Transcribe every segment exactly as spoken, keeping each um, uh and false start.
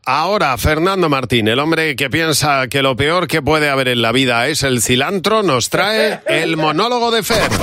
Ahora, Fernando Martín, el hombre que piensa que lo peor que puede haber en la vida es el cilantro, nos trae el monólogo de Fer.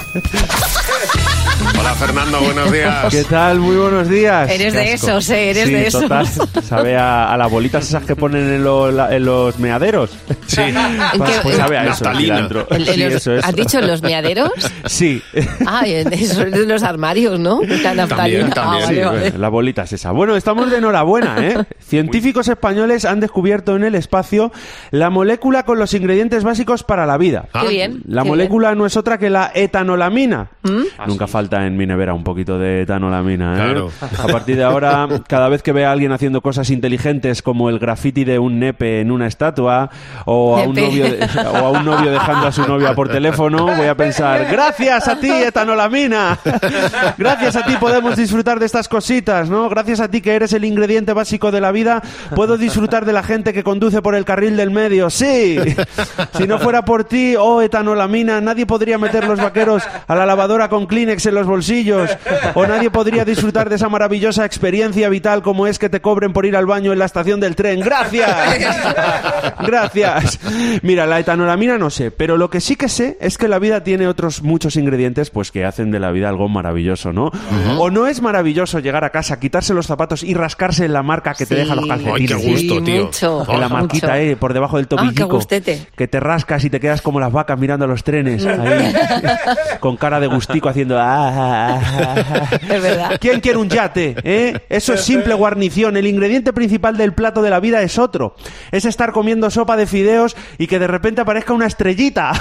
Hola, Fernando, buenos días. ¿Qué tal? Muy buenos días. Eres de esos, ¿eh? Eres sí, de esos. Total. Sabe a, a las bolitas esas que ponen en, lo, la, en los meaderos. Sí. Pues, pues sabe a eso, naftalina. el cilantro. ¿En, en Sí, los, eso, eso. ¿Has dicho en los meaderos? Sí. Ah, eso es de los armarios, ¿no? La naftalina. También, también. Ah, Sí, vale, vale. bueno, la bolita es esa. Bueno, estamos de enhorabuena, ¿eh? Científicos españoles han descubierto en el espacio la molécula con los ingredientes básicos para la vida. Ah. Qué bien. La qué molécula no es otra que la etanolamina. ¿Mm? Nunca falta en mi nevera un poquito de etanolamina, ¿eh? Claro. A partir de ahora, cada vez que vea a alguien haciendo cosas inteligentes como el graffiti de un nepe en una estatua o a un Nepe. novio, de- o a un novio dejando a su novia por teléfono, voy a pensar, gracias a ti, etanolamina. Gracias a ti podemos disfrutar de estas cositas, ¿no? Gracias a ti que eres el ingrediente básico de la vida, puedo disfrutar de la gente que conduce por el carril del medio. Sí. Si no fuera por ti, oh etanolamina, nadie podría meter los vaqueros a la lavadora con Kleenex en los bolsillos, o nadie podría disfrutar de esa maravillosa experiencia vital como es que te cobren por ir al baño en la estación del tren. ¡Gracias! ¡Gracias! Mira, la etanolamina no sé, pero lo que sí que sé es que la vida tiene otros muchos ingredientes pues que hacen de la vida algo maravilloso, ¿no? Uh-huh. ¿O no es maravilloso llegar a casa, quitarse los zapatos y rascarse en la marca que te Sí. dejan los calcetines? Ay, qué gusto, Sí, tío. mucho. En la Mucho. marquita, eh, por debajo del Ah, qué tobillico. gustete. Que te rascas y te quedas como las vacas mirando a los trenes. Ahí, con cara de gustico haciendo... "Ah, ah, ah". Es verdad. ¿Quién quiere un yate? ¿Eh? Eso es simple guarnición. El ingrediente principal del plato de la vida es otro. Es estar comiendo sopa de fideos y que de repente aparezca una estrellita.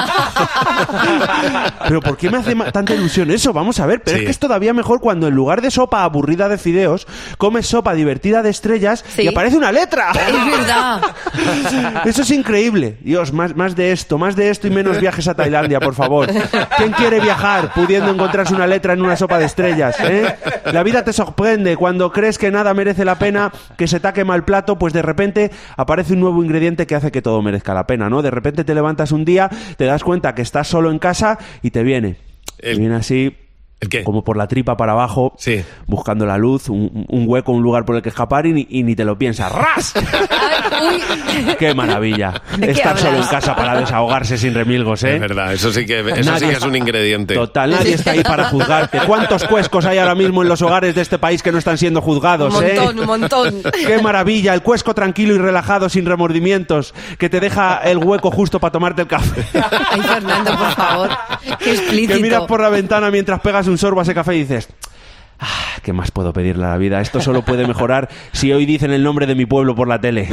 Pero ¿por qué me hace ma- tanta ilusión eso? Vamos a ver. Pero Sí. es que es todavía mejor cuando en lugar de sopa aburrida de fideos, comes sopa divertida de estrellas Sí. y aparece una letra. Es verdad. Eso es increíble. Dios, más, más de esto, más de esto y menos viajes a Tailandia, por favor. ¿Quién quiere viajar pudiendo encontrarse una letra en una sopa de estrellas? ¿Eh? La vida te sorprende. Cuando crees que nada merece la pena, que se te ha quemado el plato, pues de repente aparece un nuevo ingrediente que hace que todo merezca la pena, ¿no? De repente te levantas un día, te das cuenta que estás solo en casa y te viene. El- Te viene así... ¿El qué? Como por la tripa para abajo, Sí. buscando la luz, un, un hueco, un lugar por el que escapar y, ni- y ni te lo piensas. ¡Ras! Ay, uy. ¡Qué maravilla! ¿De qué Estar solo en hablas? casa para desahogarse sin remilgos, ¿eh? Es verdad, eso sí que, eso sí que es un ingrediente. Total, nadie está ahí para juzgarte. ¿Cuántos cuescos hay ahora mismo en los hogares de este país que no están siendo Un juzgados, eh? montón, un montón. ¡Qué maravilla! El cuesco tranquilo y relajado, sin remordimientos, que te deja el hueco justo para tomarte el café. Ay, Fernando, por favor. Qué explícito. Que miras por la ventana mientras pegas un sorbo a ese café y dices... "Ah, ¿qué más puedo pedirle a la vida? Esto solo puede mejorar si hoy dicen el nombre de mi pueblo por la tele".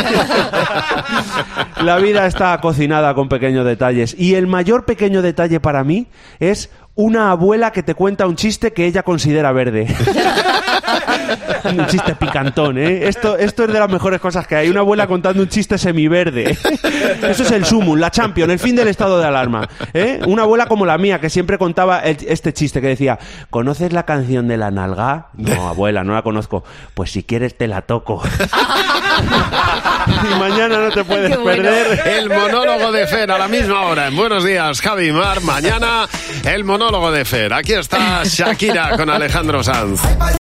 La vida está cocinada con pequeños detalles. Y el mayor pequeño detalle para mí es una abuela que te cuenta un chiste que ella considera verde. Un chiste picantón, ¿eh? Esto, esto es de las mejores cosas que hay. Una abuela contando un chiste semiverde. Eso es el sumum, la champion, el fin del estado de alarma, ¿eh? Una abuela como la mía que siempre contaba el- este chiste que decía: ¿conoces la canción de la nalga? No, abuela, no la conozco. Pues si quieres te la toco. Y mañana no te puedes Qué bueno. perder. El monólogo de Fer a la misma hora. En Buenos Días, Javi Mar. Mañana, el monólogo de Fer. Aquí está Shakira con Alejandro Sanz.